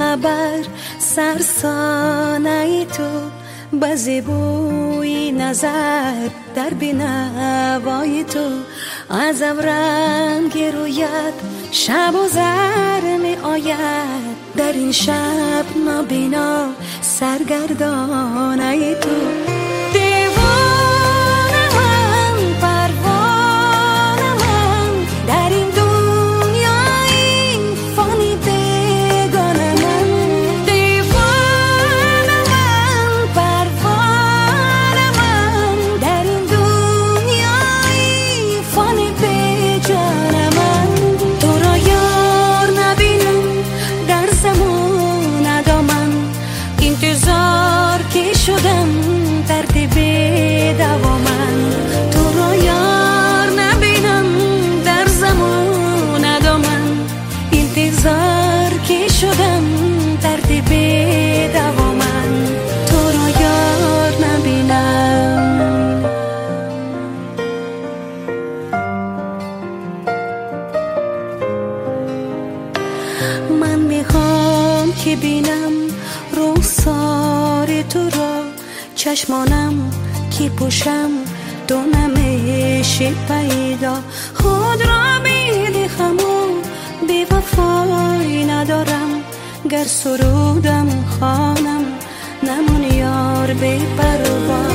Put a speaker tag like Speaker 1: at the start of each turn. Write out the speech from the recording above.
Speaker 1: خبر سرسانه تو، به زیبوی نظر در بینوای تو. از رنگ رویت شب و زر می آید، در این شب نابینا سرگردانه تو. انتظار که شدم ترتیب دوامن، تو را یار نبینم در زمان ندامن. انتظار که شدم ترتیب دوامن، تو را یار نبینم. من میخوام که بینم رخسار تو را، چشمانم که پوشم تو نمیشه پیدا. خود را بیدخم و بی وفایی ندارم، گر سرودم خوانم نمون یار بی پروا.